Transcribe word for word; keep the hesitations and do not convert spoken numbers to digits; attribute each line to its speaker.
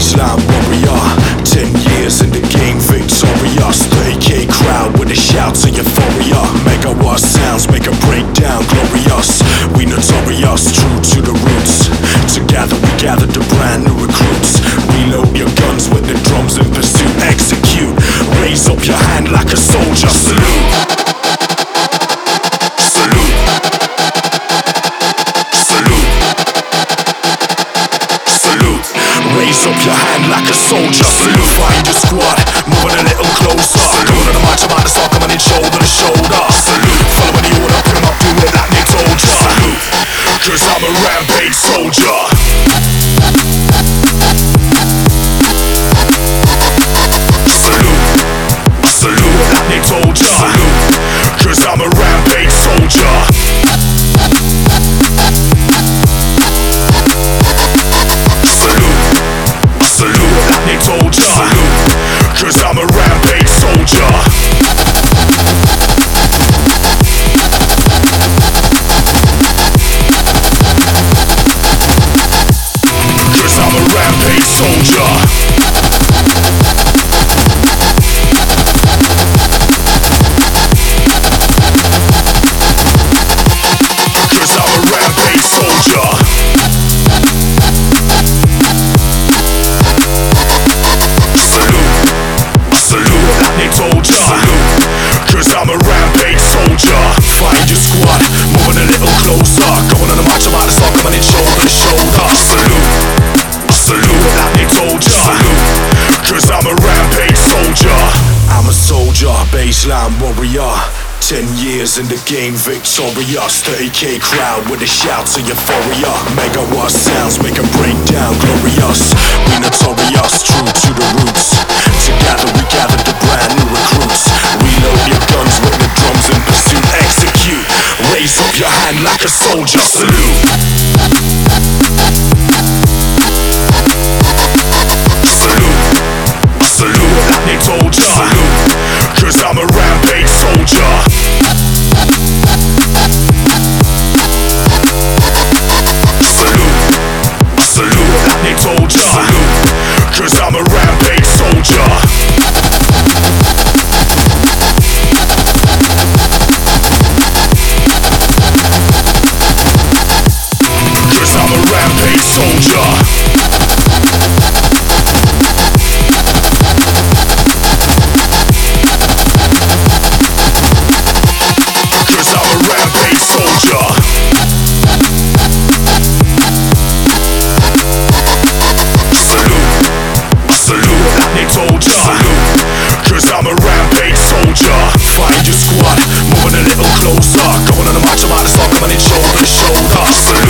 Speaker 1: baseline warrior. Ten years in the game, victorious. thirty K crowd with a shout to euphoria. Megawatt sounds make a breakdown glorious. We notorious, true to the roots. Together we gather the brand new recruits. Reload your guns with the drums in pursuit. Execute, raise up your hand like a soldier. Salute. Salute. Salute. Salute. Raise up your hand like a soldier. Salute. Find your squad, moving a little closer. Going on the march, I'm on the start, coming in shoulder to shoulder. Salute. Following the order, put 'em up, do it like they told ya. Salute. Cause I'm a rampage soldier. Salute. Salute like they told ya. Salute. Cause I'm a rampage soldier. Salute like they told ya. Salute. Cause I'm a rampage soldier. Cause I'm a rampage soldier. Cause I'm a rampage soldier. Told ya. Salute. Cause I'm a rampage soldier. Find your squad, moving a little closer. Going on the march, I'm out of start, coming in shoulder to shoulder. Salute. Salute like they told ya. Salute. Cause I'm a rampage soldier. I'm a soldier, baseline warrior. Ten years in the game, victorious. thirty K crowd with a shout to euphoria. Megawatt sounds make a breakdown glorious. We notorious, true to the roots. Together we gather the brand new recruits. Reload your guns with the drums in pursuit. Execute, raise up your hand like a soldier. Salute. Salute. Salute like they told ya. Salute. Cause I'm a rampage soldier. Salute. Salute like they told ya. Salute. Cause I'm a rampage soldier. Cause I'm a rampage soldier. Cause I'm a rampage soldier. Salute. Salute like they told ya. Salute. Cause I'm a rampage soldier. Find your squad, moving a little closer. Going on the march, I'm out of start, coming in shoulder to shoulder. Salute.